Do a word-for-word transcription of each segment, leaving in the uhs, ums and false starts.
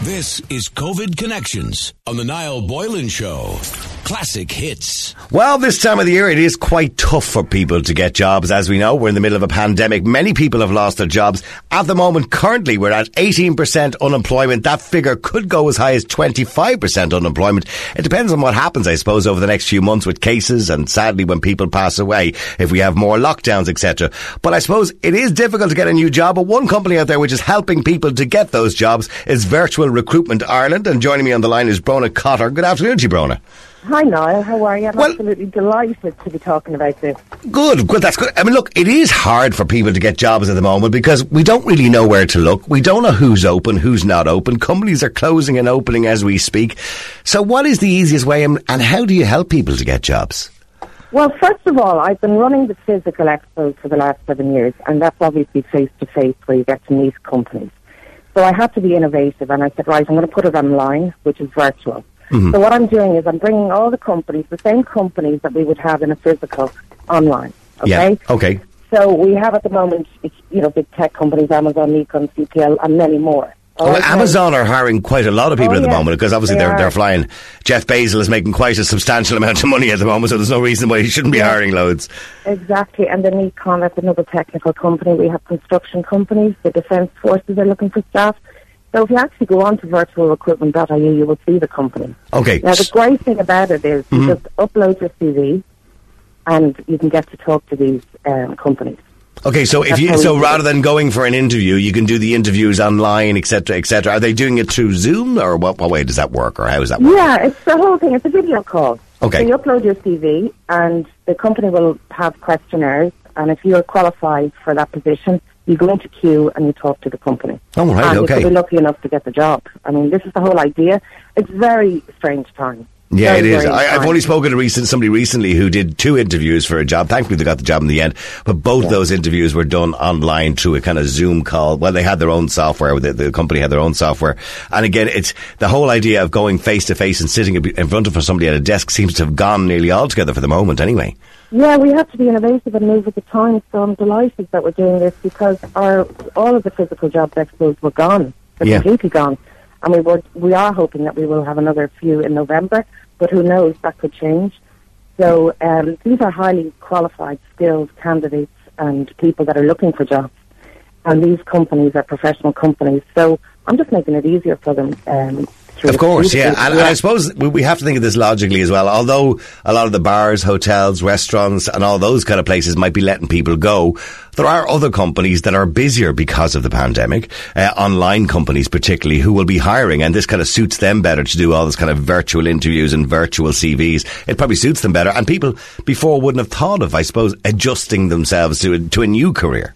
This is COVID Connections on the Niall Boylan Show. Classic hits. Well, this time of the year, it is quite tough for people to get jobs. As we know, we're in the middle of a pandemic. Many people have lost their jobs. At the moment, currently, we're at eighteen percent unemployment. That figure could go as high as twenty-five percent unemployment. It depends on what happens, I suppose, over the next few months with cases and, sadly, when people pass away, if we have more lockdowns, et cetera. But I suppose it is difficult to get a new job. But one company out there which is helping people to get those jobs is Virtual Recruitment Ireland. And joining me on the line is Brona Cotter. Good afternoon to you, Brona. Hi, Niall. How are you? I'm well, absolutely delighted to be talking about this. Good, good. That's good. I mean, look, it is hard for people to get jobs at the moment because we don't really know where to look. We don't know who's open, who's not open. Companies are closing and opening as we speak. So what is the easiest way and, and how do you help people to get jobs? Well, first of all, I've been running the Physical Expo for the last seven years, and that's obviously face-to-face where you get to meet companies. So I had to be innovative, and I said, right, I'm going to put it online, which is virtual. Mm-hmm. So what I'm doing is I'm bringing all the companies, the same companies that we would have in a physical, online. Okay. Yeah. Okay. So we have at the moment, you know, big tech companies, Amazon, Nikon, C P L, and many more. Oh, well, Amazon are hiring quite a lot of people oh, at the yeah, moment because obviously they they're are. they're flying. Jeff Bezos is making quite a substantial amount of money at the moment, so there's no reason why he shouldn't be yeah. hiring loads. Exactly, and then Nikon, that's another technical company. We have construction companies. The defence forces are looking for staff. So if you actually go on to virtual recruitment dot I E, you will see the company. Okay. Now, the great thing about it is mm-hmm. you just upload your C V and you can get to talk to these um, companies. Okay, so if That's you so you rather than going for an interview, you can do the interviews online, et cetera, et cetera. Are they doing it through Zoom, or what, what way does that work, or how does that work? Yeah, it's the whole thing. It's a video call. Okay. So you upload your C V, and the company will have questionnaires, and if you are qualified for that position, you go into queue and you talk to the company. Oh, right, and okay. you could be lucky enough to get the job. I mean, this is the whole idea. It's very strange time. Yeah, very, it is. I, strange I've time. only spoken to recent, somebody recently who did two interviews for a job. Thankfully, they got the job in the end. But both yeah. those interviews were done online through a kind of Zoom call. Well, they had their own software. The, the company had their own software. And again, it's the whole idea of going face to face and sitting in front of somebody at a desk seems to have gone nearly altogether for the moment anyway. Yeah, we have to be innovative and move with the times, so I'm delighted that we're doing this because our all of the physical job expos were gone. They're yeah. completely gone. And we were, we are hoping that we will have another few in November, but who knows, that could change. So um, these are highly qualified, skilled candidates and people that are looking for jobs. And these companies are professional companies, so I'm just making it easier for them. Um, Of course, yeah. And, yeah. and I suppose we, we have to think of this logically as well. Although a lot of the bars, hotels, restaurants and all those kind of places might be letting people go, there are other companies that are busier because of the pandemic, uh, online companies particularly, who will be hiring, and this kind of suits them better to do all this kind of virtual interviews and virtual C Vs. It probably suits them better. And people before wouldn't have thought of, I suppose, adjusting themselves to a, to a new career.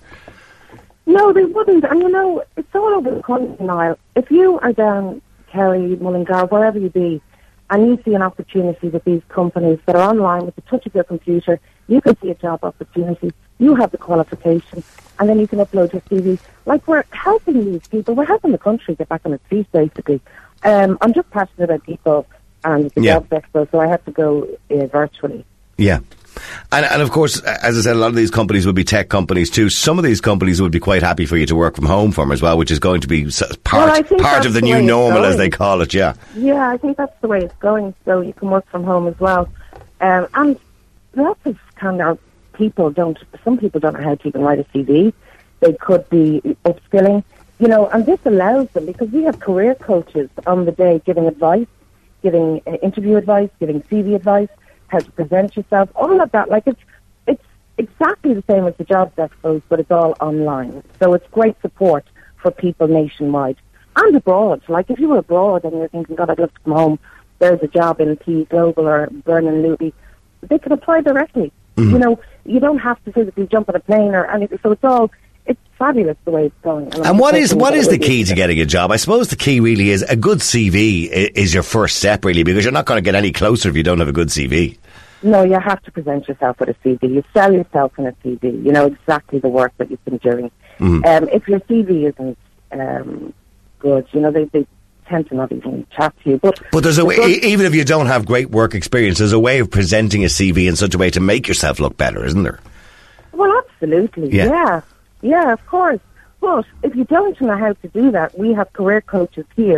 No, they wouldn't. And, you know, it's all over the country, Niall. If you are down Kerry, Mullingar, wherever you be, and you see an opportunity with these companies that are online with the touch of your computer, you can see a job opportunity, you have the qualification, and then you can upload your C V. Like, we're helping these people, we're helping the country get back on its feet, basically. Um, I'm just passionate about people and the yeah. Jobs Expo, so I have to go uh, virtually. Yeah. And, and of course, as I said, a lot of these companies would be tech companies too. Some of these companies would be quite happy for you to work from home from as well, which is going to be part well, part of the, the new normal, as they call it, yeah. Yeah, I think that's the way it's going, so you can work from home as well. Um, and lots of kind of people don't, some people don't know how to even write a C V. They could be upskilling, you know, and this allows them, because we have career coaches on the day giving advice, giving uh, interview advice, giving C V advice, how to present yourself, all of that. Like, it's it's exactly the same as the Jobs Expos, but it's all online. So it's great support for people nationwide and abroad. Like, if you were abroad and you're thinking, God, I'd love to come home, there's a job in P Global or Vernon Luby, they can apply directly. Mm-hmm. You know, you don't have to physically jump on a plane or anything. So it's all, it's fabulous the way it's going. And, and what is what is the key to getting a job? I suppose the key really is a good C V is your first step, really, because you're not going to get any closer if you don't have a good C V. No, you have to present yourself with a C V. You sell yourself in a C V. You know exactly the work that you've been doing. Mm. Um, if your C V isn't um, good, you know, they, they tend to not even chat to you. But, but there's a way, even if you don't have great work experience, there's a way of presenting a C V in such a way to make yourself look better, isn't there? Well, absolutely, yeah. yeah. Yeah, of course. But if you don't know how to do that, we have career coaches here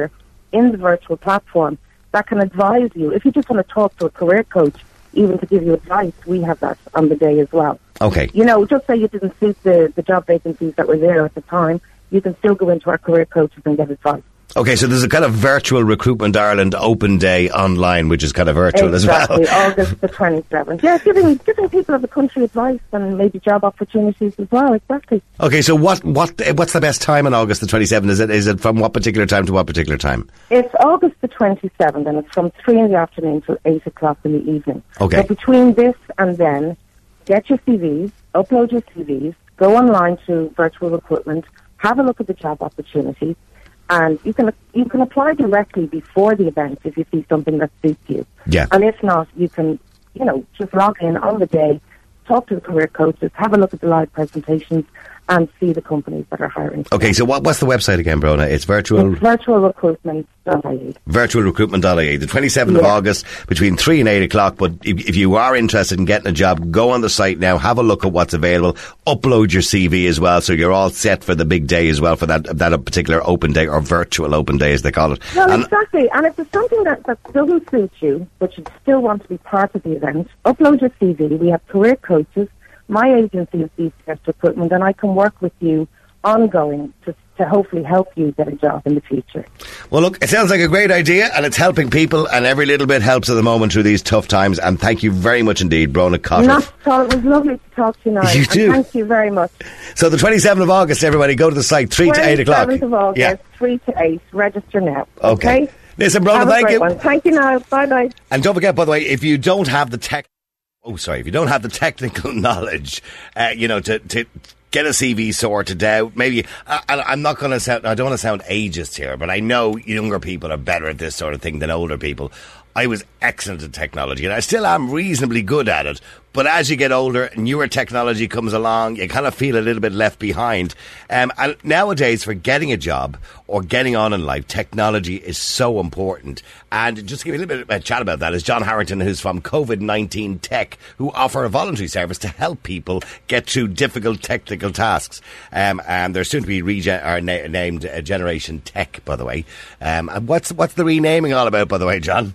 in the virtual platform that can advise you. If you just want to talk to a career coach, even to give you advice, we have that on the day as well. Okay. You know, just say you didn't suit the, the job vacancies that were there at the time, you can still go into our career coaches and get advice. Okay, so there's a kind of virtual Recruitment Ireland open day online, which is kind of virtual exactly, as well. August the twenty-seventh. Yeah, giving giving people of the country advice and maybe job opportunities as well, exactly. Okay, so what what what's the best time on August the twenty-seventh? Is it is it from what particular time to what particular time? It's August the twenty-seventh, and it's from three in the afternoon till eight o'clock in the evening. Okay. So between this and then, get your C Vs, upload your C Vs, go online to Virtual Recruitment, have a look at the job opportunities, and you can you can apply directly before the event if you see something that suits you. Yeah. And if not, you can, you know, just log in on the day, talk to the career coaches, have a look at the live presentations, and see the companies that are hiring. Okay, so what, what's the website again, Brona? It's virtual... It's virtual recruitment dot I E. virtual recruitment dot I E. The twenty-seventh Yeah. of August between three and eight o'clock. But if, if you are interested in getting a job, go on the site now, have a look at what's available, upload your C V as well, so you're all set for the big day as well, for that that particular open day, or virtual open day as they call it. Well, And- exactly. And if there's something that, that doesn't suit you, but you still want to be part of the event, upload your C V. We have career coaches. My agency is B C S Recruitment, and I can work with you ongoing to, to hopefully help you get a job in the future. Well, look, it sounds like a great idea, and it's helping people, and every little bit helps at the moment through these tough times. And thank you very much indeed, Brona Cotter. Not at all. It was lovely to talk to you now. You and too. Thank you very much. So the twenty-seventh of August, everybody, go to the site, three to eight o'clock. twenty-seventh of August, Yeah. three to eight. Register now. Okay. Okay? Listen, Brona, Have a thank great you. one. Thank you now. Bye-bye. And don't forget, by the way, if you don't have the tech, oh, sorry, if you don't have the technical knowledge, uh, you know, to, to get a C V sorted out, maybe, I, I'm not going to sound, I don't want to sound ageist here, but I know younger people are better at this sort of thing than older people. I was excellent at technology, and I still am reasonably good at it. But as you get older, newer technology comes along, you kind of feel a little bit left behind. Um, and nowadays, for getting a job or getting on in life, technology is so important. And just to give you a little bit of a chat about that is John Harrington, who's from COVID nineteen Tech, who offer a voluntary service to help people get through difficult technical tasks. Um, and they're soon to be rege- or na- named uh, Generation Tech, by the way. Um, and what's what's the renaming all about, by the way, John?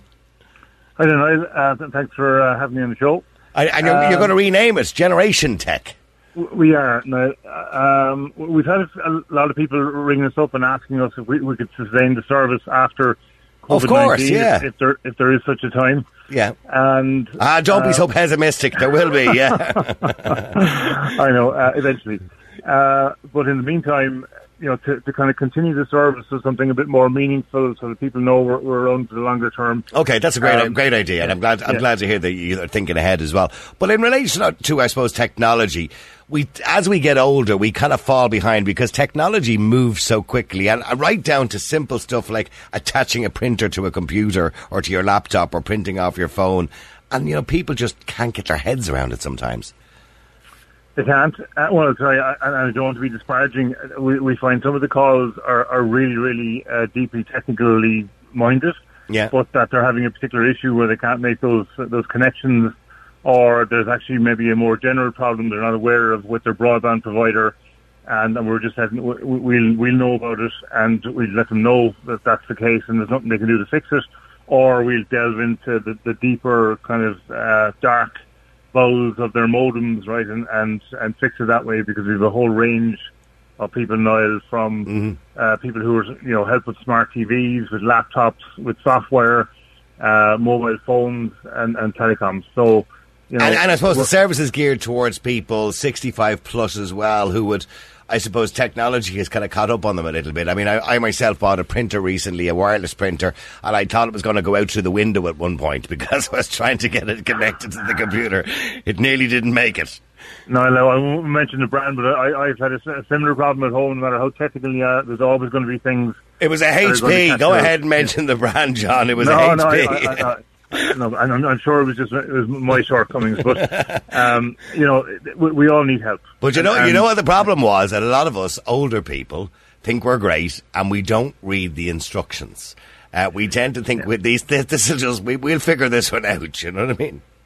I don't know. Uh, th- thanks for uh, having me on the show. I, and you're, Um, you're going to rename it Generation Tech. W- We are. Now, um, we've had a lot of people ringing us up and asking us if we, we could sustain the service after COVID nineteen. Of course, yeah. If, if, there, if there is such a time. Yeah. And Ah, don't uh, be so pessimistic. There will be, yeah. I know, uh, eventually. Uh, but in the meantime, you know, to, to kind of continue the service to something a bit more meaningful, so that people know we're, we're around for the longer term. Okay, that's a great, Um, great idea, and I'm glad, I'm yeah. glad to hear that you're thinking ahead as well. But in relation to, I suppose, technology, we, as we get older, we kind of fall behind because technology moves so quickly, and right down to simple stuff like attaching a printer to a computer or to your laptop or printing off your phone, and you know, people just can't get their heads around it sometimes. They can't. Uh, well, sorry, I, I don't want to be disparaging. We, we find some of the calls are, are really, really uh, deeply technically minded, Yeah. but that they're having a particular issue where they can't make those those connections, or there's actually maybe a more general problem they're not aware of with their broadband provider, and, and we're just having, we- we'll we'll know about it and we'll let them know that that's the case and there's nothing they can do to fix it, or we'll delve into the, the deeper kind of uh, dark bowels of their modems, right, and, and, and fix it that way, because we have a whole range of people, Niall, from Mm-hmm. uh, people who are, you know, help with smart T Vs, with laptops, with software, uh, mobile phones, and, and telecoms. So, you know, And, and I suppose the we're- service is geared towards people sixty-five plus as well, who would, I suppose, technology has kind of caught up on them a little bit. I mean, I, I myself bought a printer recently, a wireless printer, and I thought it was going to go out through the window at one point because I was trying to get it connected to the computer. It nearly didn't make it. No, no, I won't mention the brand, but I, I've had a, s- a similar problem at home. No matter how technical you are, there's always going to be things. It was a that are H going to P. catch Go you out. ahead and mention the brand, John. It was no, a no, H P. I, I, I, no, I'm, I'm sure it was just it was my shortcomings, but um, you know, we, we all need help. But you know, And- you know what the problem was? That a lot of us older people think we're great, and we don't read the instructions. Uh, we tend to think with these, this, this is just we, we'll figure this one out. You know what I mean?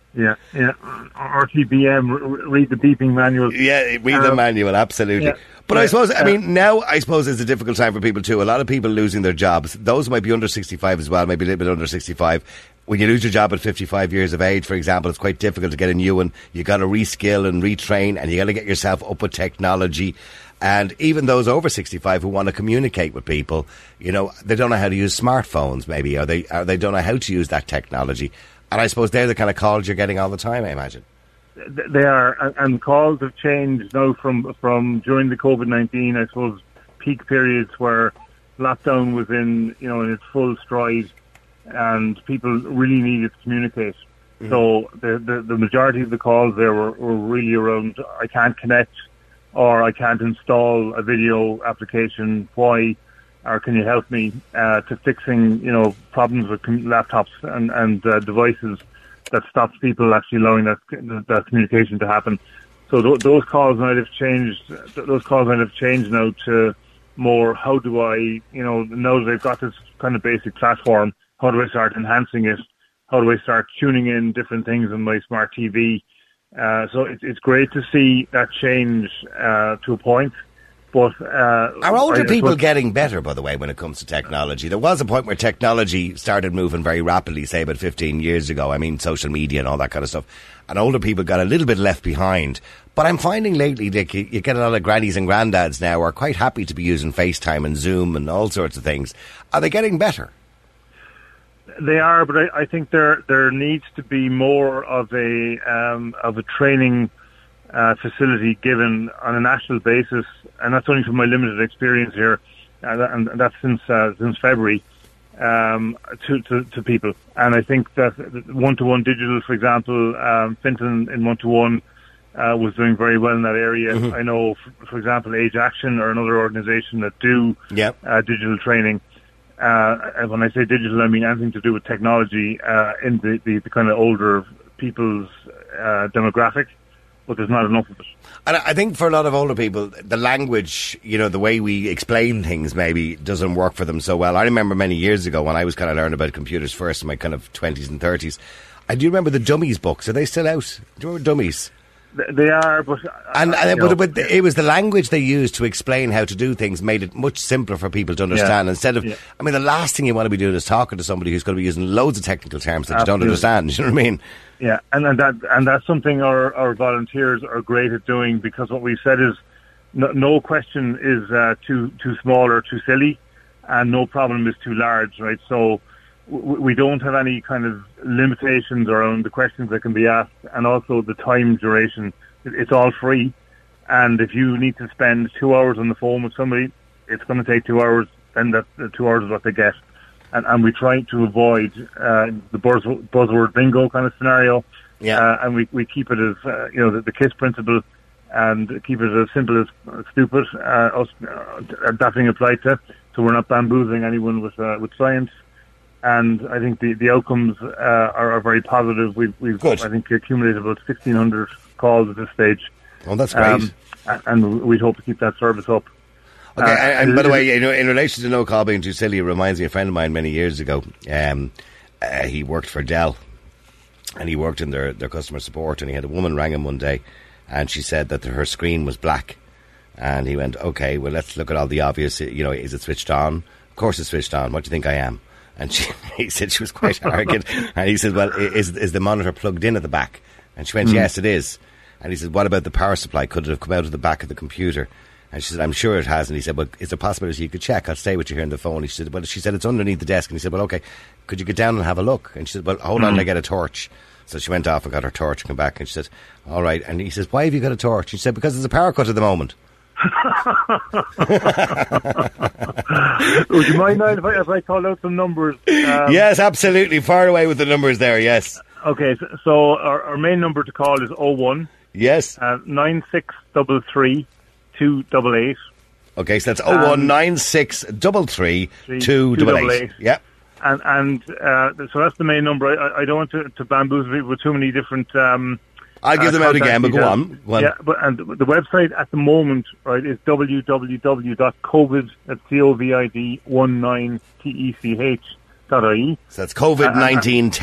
Yeah, yeah. R T B M, read the beeping manual. Yeah, read um, the manual, absolutely. Yeah, but yeah, I suppose, I mean, now I suppose it's a difficult time for people too. A lot of people losing their jobs. Those who might be under sixty-five as well, maybe a little bit under sixty-five. When you lose your job at fifty-five years of age, for example, it's quite difficult to get a new one. You got to reskill and retrain, and you got to get yourself up with technology. And even those over sixty-five who want to communicate with people, you know, they don't know how to use smartphones, maybe, or they or they don't know how to use that technology. And I suppose they're the kind of calls you're getting all the time, I imagine. They are, and calls have changed now from from during the COVID nineteen, I suppose, peak periods where lockdown was in, you know, in its full stride, and people really needed to communicate. Mm. So the, the the majority of the calls there were, were really around, I can't connect, or I can't install a video application, why, or can you help me, uh, to fixing, you know, problems with com- laptops and, and uh, devices that stops people actually allowing that that communication to happen. So th- those calls might have changed, th- those calls might have changed now to more, how do I, you know, now that they've got this kind of basic platform, how do I start enhancing it? How do I start tuning in different things on my smart T V? Uh, so it, it's great to see that change uh, to a point. But uh, are older I, people but, getting better, by the way, when it comes to technology? There was a point where technology started moving very rapidly, say about fifteen years ago. I mean, social media and all that kind of stuff. And older people got a little bit left behind. But I'm finding lately, Dick, you, you get a lot of grannies and granddads now who are quite happy to be using FaceTime and Zoom and all sorts of things. Are they getting better? They are, but I, I think there there needs to be more of a um, of a training uh, facility given on a national basis, and that's only from my limited experience here, and, and that's since uh, since February, um, to, to to people. And I think that one-to-one digital, for example, um, Finton in one-to-one uh, was doing very well in that area. Mm-hmm. I know, for, for example, Age Action or another organisation that do yep. uh, digital training. Uh, and when I say digital, I mean anything to do with technology uh, in the, the, the kind of older people's uh, demographic, but there's not enough of it. And I think for a lot of older people, the language, you know, the way we explain things maybe doesn't work for them so well. I remember many years ago when I was kind of learning about computers first in my kind of twenties and thirties. I do remember the Dummies books. Are they still out? Do you remember Dummies? They are, but and, and but, but it was the language they used to explain how to do things made it much simpler for people to understand. Yeah. Instead of, yeah. I mean, the last thing you want to be doing is talking to somebody who's going to be using loads of technical terms that Absolutely. You don't understand. You know what I mean? Yeah, and, and that and that's something our, our volunteers are great at doing, because what we've said is no, no question is uh, too too small or too silly, and no problem is too large, right? So we don't have any kind of limitations around the questions that can be asked, and also the time duration. It's all free, and if you need to spend two hours on the phone with somebody, it's going to take two hours, then that the two hours is what they get. And, and we try to avoid uh, the buzz, buzzword bingo kind of scenario, yeah. uh, and we, we keep it as, uh, you know, the, the KISS principle, and keep it as simple as stupid, uh, us, uh, that being applied to, so we're not bamboozling anyone with uh, with science. And I think the, the outcomes uh, are, are very positive. We've, we've Good. I think, accumulated about sixteen hundred calls at this stage. Oh, that's great. Um, and we'd hope to keep that service up. Okay, uh, and, and by the way, you know, in relation to no call being too silly, it reminds me of a friend of mine many years ago. Um, uh, he worked for Dell, and he worked in their, their customer support, and he had a woman rang him one day, and she said that her screen was black. And he went, okay, well, let's look at all the obvious, you know, is it switched on? Of course it's switched on. What do you think I am? And she, he said she was quite arrogant. And he said, well, is is the monitor plugged in at the back? And she went, mm. yes, it is. And he said, what about the power supply? Could it have come out of the back of the computer? And she said, I'm sure it has. And he said, well, is there a possibility you could check? I'll stay with you here on the phone. He said, well, she said, it's underneath the desk. And he said, well, okay, could you get down and have a look? And she said, well, hold mm. on, I get a torch. So she went off and got her torch and came back. And she said, all right. And he says, why have you got a torch? She said, because there's a power cut at the moment. Would you mind if I, if I call out some numbers? Um, yes, absolutely. Far away with the numbers there, yes. Okay, so, so our, our main number to call is oh one. Yes. Uh, nine six three three, two eight eight. Okay, so that's oh one nine six three three, two eight eight. Yep. And, and uh, so that's the main number. I, I don't want to, to bamboozle people with too many different... Um, I'll give uh, them out again, but go on. go on. Yeah, but and the website at the moment, right, is w w w dot covid, that's C O V I D, nineteen T E C H dot I E. So that's COVID nineteen tech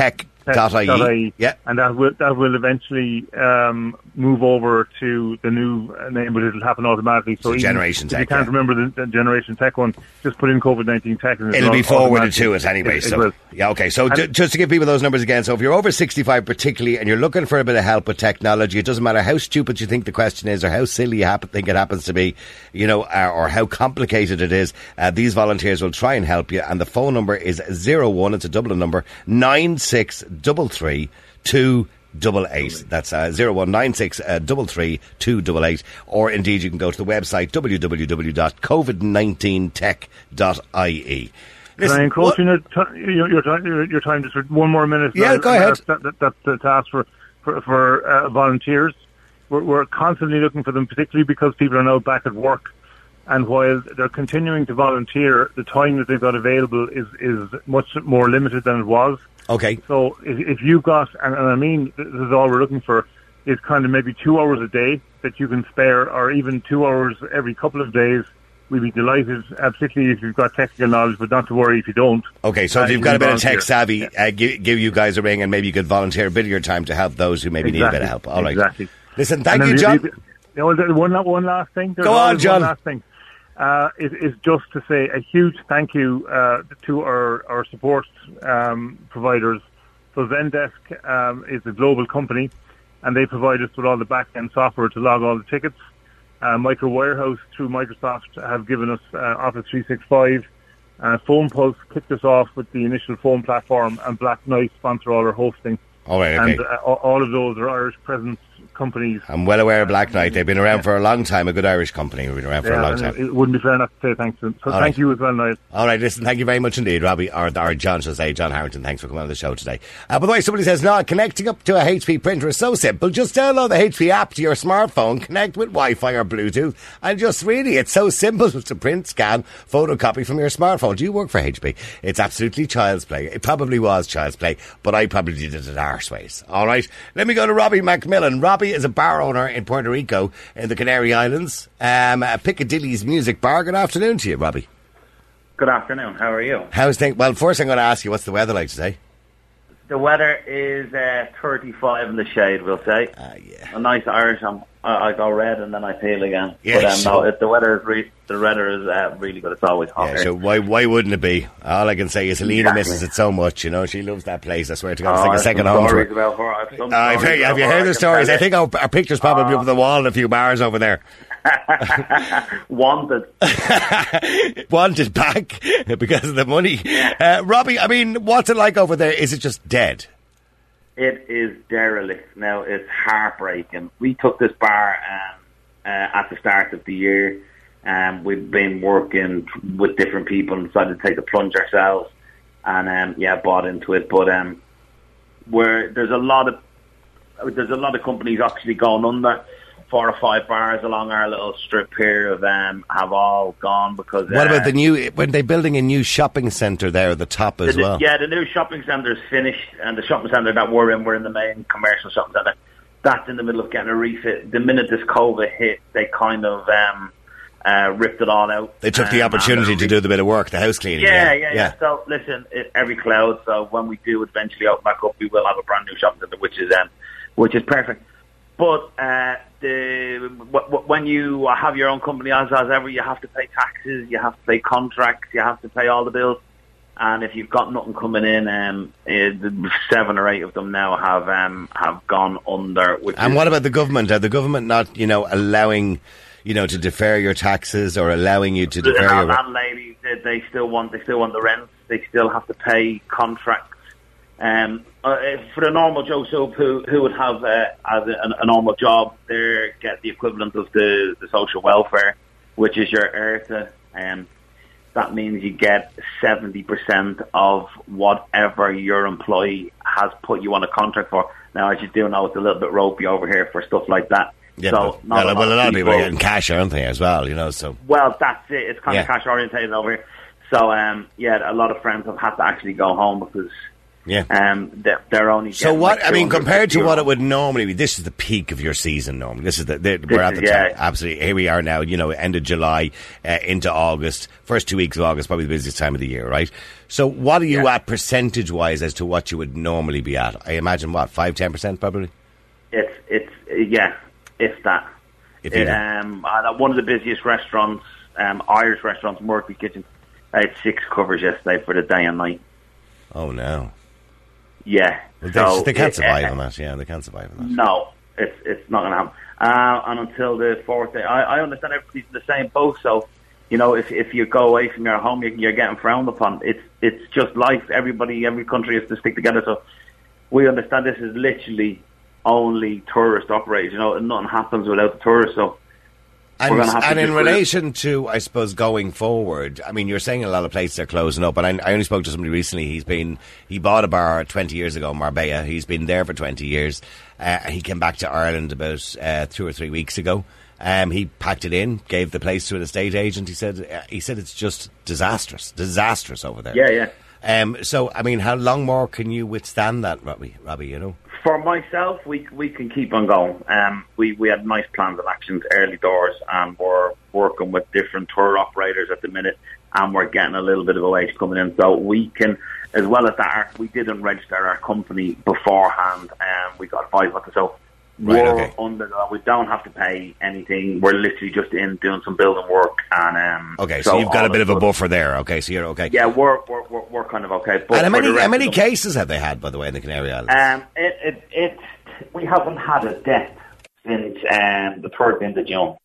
Dot I E. Yeah. And that will that will eventually um, move over to the new name, but it'll happen automatically. So, so Generation Tech. If you can't yeah. remember the, the Generation Tech one, just put in COVID nineteen Tech. And it'll be forwarded to it anyway. It, so it yeah, okay. So d- just to give people those numbers again. So if you're over sixty-five, particularly, and you're looking for a bit of help with technology, it doesn't matter how stupid you think the question is or how silly you happen, think it happens to be, you know, uh, or how complicated it is. Uh, these volunteers will try and help you. And the phone number is zero one. It's a Dublin number. Nine six double three two double eight. That's uh, zero one nine six double three two double eight. Or indeed, you can go to the website w w w dot covid nineteen tech dot I E. Can I encroach in your, t- your, your, time, your, your time just for one more minute? Yeah, uh, go ahead. That, that, that, that, to ask for for, for uh, volunteers. We're, we're constantly looking for them, particularly because people are now back at work. And while they're continuing to volunteer, the time that they've got available is, is much more limited than it was. Okay. So if, if you've got, and, and I mean, this is all we're looking for, is kind of maybe two hours a day that you can spare, or even two hours every couple of days. We'd be delighted, uh, particularly if you've got technical knowledge, but not to worry if you don't. Okay, so uh, if you've got a bit volunteer. of tech savvy, yeah. uh, give, give you guys a ring, and maybe you could volunteer a bit of your time to help those who maybe exactly. need a bit of help. All right. Exactly. Listen, thank you, John. The, the, the, one, one last thing. There's Go on, John. One last thing. Uh, is, is just to say a huge thank you uh, to our, our support um, providers. So Zendesk um, is a global company, and they provide us with all the back-end software to log all the tickets. Uh, Micro Warehouse through Microsoft have given us uh, Office three sixty-five. Uh, Phone Pulse kicked us off with the initial phone platform, and Black Knight sponsor all our hosting. All right, okay. And uh, all of those are Irish presence companies. I'm well aware of Black Knight. They've been around yeah. for a long time, a good Irish company. We've been around for yeah, a long time. It wouldn't be fair enough to say thanks to them. So All thank right. you as well, Niall. All right, listen, thank you very much indeed, Robbie, or, or John, should I say, John Harrington. Thanks for coming on the show today. Uh, by the way, somebody says, no, connecting up to a H P printer is so simple. Just download the H P app to your smartphone, connect with Wi-Fi or Bluetooth, and just really, it's so simple to print, scan, photocopy from your smartphone. Do you work for H P? It's absolutely child's play. It probably was child's play, but I probably did it at arseways. All right, let me go to Robbie Macmillan. Robbie is a bar owner in Puerto Rico in the Canary Islands. Um, Piccadilly's Music Bar. Good afternoon to you, Robbie. Good afternoon. How are you? How's things? Well, first I'm going to ask you, what's the weather like today? The weather is uh, thirty-five in the shade, we'll say. Ah, yeah. A nice Irish. I'm, I, I go red and then I peel again. Yeah, but um, so no, if the weather is re- the weather is uh, really good. It's always hot. Yeah, here. so why why wouldn't it be? All I can say is Helena Exactly. misses it so much. You know, she loves that place. I swear to God, it's Oh, like I a have second some home to stories her. about her. I have some Uh, I've stories heard, have about you her, heard I the can stories? tell I think our, our picture's probably Uh, up on the wall in a few bars over there. Wanted. Wanted back because of the money. Uh, Robbie, I mean, what's it like over there? Is it just dead? It is derelict. Now, it's heartbreaking. We took this bar um, uh, at the start of the year. Um, we've been working with different people and decided to take the plunge ourselves. And, um, yeah, bought into it. But um, we're, there's a lot of there's a lot of companies actually going under. Four or five bars along our little strip here of um, have all gone because... What uh, about the new... When they're building a new shopping centre there at the top as the, well? Yeah, the new shopping centre is finished, and the shopping centre that we're in, we're in the main commercial shopping centre. That's in the middle of getting a refit. The minute this COVID hit, they kind of um, uh, ripped it all out. They took the um, opportunity to do the bit of work, the house cleaning. Yeah, Yeah, yeah, yeah. yeah. So, listen, it, every cloud, so when we do eventually open back up, we will have a brand new shopping centre, which is um, which is perfect. But uh, the, w- w- when you have your own company, as as ever, you have to pay taxes, you have to pay contracts, you have to pay all the bills. And if you've got nothing coming in, um, uh, seven or eight of them now have um, have gone under. Which and is, what about the government? Are the government not, you know, allowing, you know, to defer your taxes or allowing you to the defer your... landladies, they, they still want they still want the rent. They still have to pay contracts. Um, uh, for the normal Joe Sub who who would have uh, as a, a normal job, they get the equivalent of the, the social welfare, which is your E R T A. Um, that means you get seventy percent of whatever your employee has put you on a contract for. Now, as you do know, it's a little bit ropey over here for stuff like that. Yeah, so but, well, a well, a lot of people people are getting cash, aren't they, as well, you know, so... Well, that's it. It's kind yeah. of cash orientated over here. So, um, yeah, a lot of friends have had to actually go home because Yeah. Um, they're, they're only. So what? like I mean, compared to euros. what it would normally be, this is the peak of your season. Normally, this is the, the we're at the is, top. yeah. Absolutely, here we are now. You know, end of July uh, into August. First two weeks of August, probably the busiest time of the year, right? So, what are you yeah. at percentage wise as to what you would normally be at? I imagine what five, ten percent, probably. It's it's yeah, if that. If it, um, at one of the busiest restaurants, um, Irish restaurants, Murphy Kitchen. I had six covers yesterday for the day and night. Oh no! Yeah, well, so they, they can't it, survive uh, on that. Yeah, they can't survive on that. No, it's it's not going to happen. Uh, and until the fourth day, I, I understand everybody's in the same boat. So, you know, if if you go away from your home, you're, you're getting frowned upon. It's it's just life. Everybody, every country has to stick together. So, we understand this is literally only tourist operated. You know, and nothing happens without the tourists. So. And, and in relation to, I suppose, going forward, I mean, you're saying a lot of places are closing up, and I, I only spoke to somebody recently. He's been, he bought a bar twenty years ago, Marbella. He's been there for twenty years. Uh, he came back to Ireland about uh, two or three weeks ago. Um, he packed it in, gave the place to an estate agent. He said, uh, he said it's just disastrous, disastrous over there. Yeah, yeah. Um, so, I mean, how long more can you withstand that, Robbie? Robbie, you know. For myself, we we can keep on going. Um, we, we had nice plans of actions early doors, and we're working with different tour operators at the minute, and we're getting a little bit of a wage coming in. So we can, as well as that, our, we didn't register our company beforehand, and um, we got advice on it. So right, we're okay. under, we don't have to pay anything. We're literally just in doing some building work. and um, Okay, so, so you've got a bit of a buffer there. Okay, so you're okay. Yeah, we're we're, we're, we're kind of okay. But and how many, how many them, cases have they had, by the way, in the Canary Islands? Um, it, it, it, we haven't had a death since um, the third of June.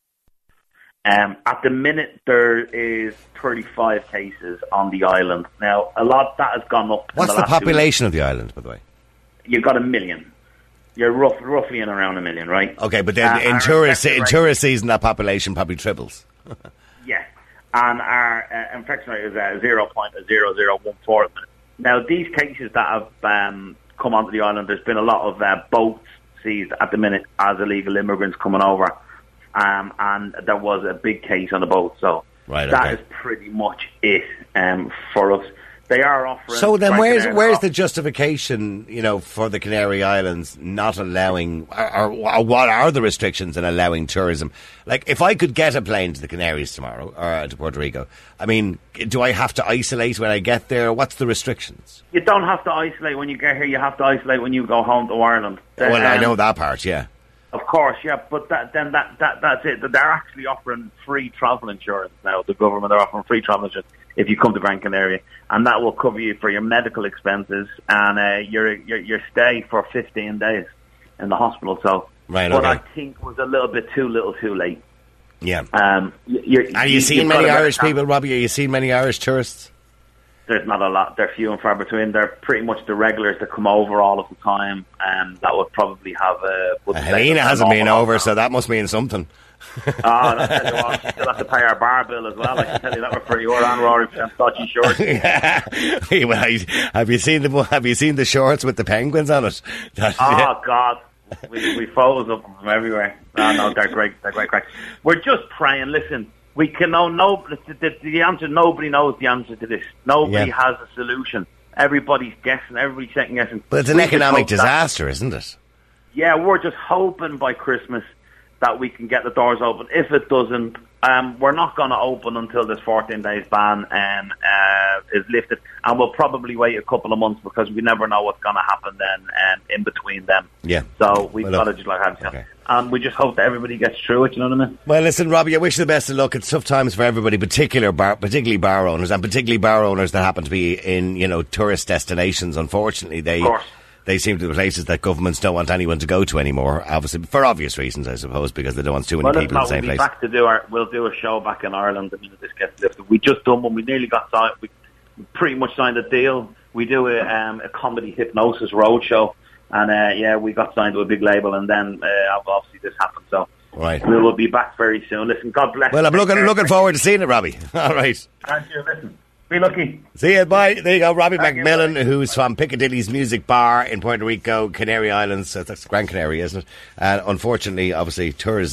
Um, at the minute, there is thirty-five cases on the island. Now, a lot that has gone up. What's in the, the population of the island, by the way? You've got a million. You're rough, roughly in around a million, right? Okay, but then uh, in tourist in tourist season, that population probably triples. Yeah, and our uh, infection rate is uh, zero point zero zero one four. Now, these cases that have um, come onto the island, there's been a lot of uh, boats seized at the minute as illegal immigrants coming over, um, and there was a big case on the boat. So right, that okay. is pretty much it um, for us. They are offering. So then, where's where's off- the justification, you know, for the Canary Islands not allowing, or, or what are the restrictions in allowing tourism? Like, if I could get a plane to the Canaries tomorrow or to Puerto Rico, I mean, do I have to isolate when I get there? What's the restrictions? You don't have to isolate when you get here. You have to isolate when you go home to Ireland. Well, um, I know that part, yeah. Of course, yeah, but that, then that, that that's it. They're actually offering free travel insurance now. The government are offering free travel insurance if you come to Gran Canaria, and that will cover you for your medical expenses and uh, your, your your stay for fifteen days in the hospital. So, right, what okay. I think was a little bit too little, too late. Yeah. Um, you're, Are you, you seeing many Irish people, Robbie? Are you seeing many Irish tourists? There's not a lot. They're few and far between. They're pretty much the regulars that come over all of the time, and that would probably have a. Uh, Helena hasn't been over, so that must mean something. Oh, I'll tell you what, you still have to pay our bar bill as well. I can tell you that for your and Rory and dodgy shorts. Yeah. Well, have you seen the Have you seen the shorts with the penguins on it? That, oh yeah. God, we we photos of them from everywhere. Oh, no, they're great. They're great, great. We're just praying. Listen. We can know no the, the, the answer. Nobody knows the answer to this. Nobody yeah. has a solution. Everybody's guessing. Everybody's second guessing. But it's an we economic disaster, that, isn't it? Yeah, we're just hoping by Christmas that we can get the doors open. If it doesn't, um, we're not going to open until this fourteen days ban um, uh, is lifted, and we'll probably wait a couple of months because we never know what's going to happen then um, in between them. Yeah. So we've well, got look, to just like have okay. And we just hope that everybody gets through it, you know what I mean? Well, listen, Robbie, I wish you the best of luck. It's tough times for everybody, particular bar, particularly bar owners, and particularly bar owners that happen to be in, you know, tourist destinations. Unfortunately, they they seem to be places that governments don't want anyone to go to anymore, obviously, for obvious reasons, I suppose, because they don't want too many well, people in the same we'll place. Back to do our, we'll do a show back in Ireland the minute this gets lifted. We just done one. We nearly got signed. We pretty much signed a deal. We do a, um, a comedy hypnosis roadshow. And, uh, yeah, we got signed to a big label, and then uh, obviously this happened. So right. we will be back very soon. Listen, God bless. Well, I'm looking looking forward to seeing it, Robbie. All right. Thank you. Listen, be lucky. See you. Bye. There you go. Robbie Thank McMillan, you, who's from Piccadilly's Music Bar in Puerto Rico, Canary Islands. That's Gran Canaria, isn't it? And unfortunately, obviously, tourism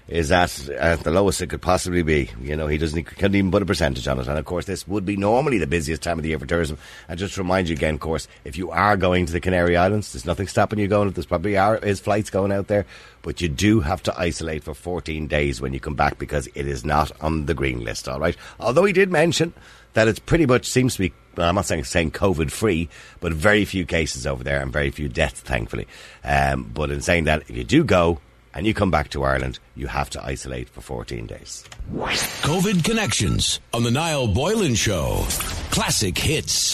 is at, at the lowest it could possibly be. You know, he doesn't, he couldn't even put a percentage on it. And of course, this would be normally the busiest time of the year for tourism. And just to remind you again, of course, if you are going to the Canary Islands, there's nothing stopping you going. There's probably are, is flights going out there, but you do have to isolate for fourteen days when you come back because it is not on the green list, all right? Although he did mention that it's pretty much seems to be, well, I'm not saying, saying COVID-free, but very few cases over there and very few deaths, thankfully. Um, but in saying that, if you do go and you come back to Ireland, you have to isolate for fourteen days. COVID Connections on the Niall Boylan Show. Classic hits.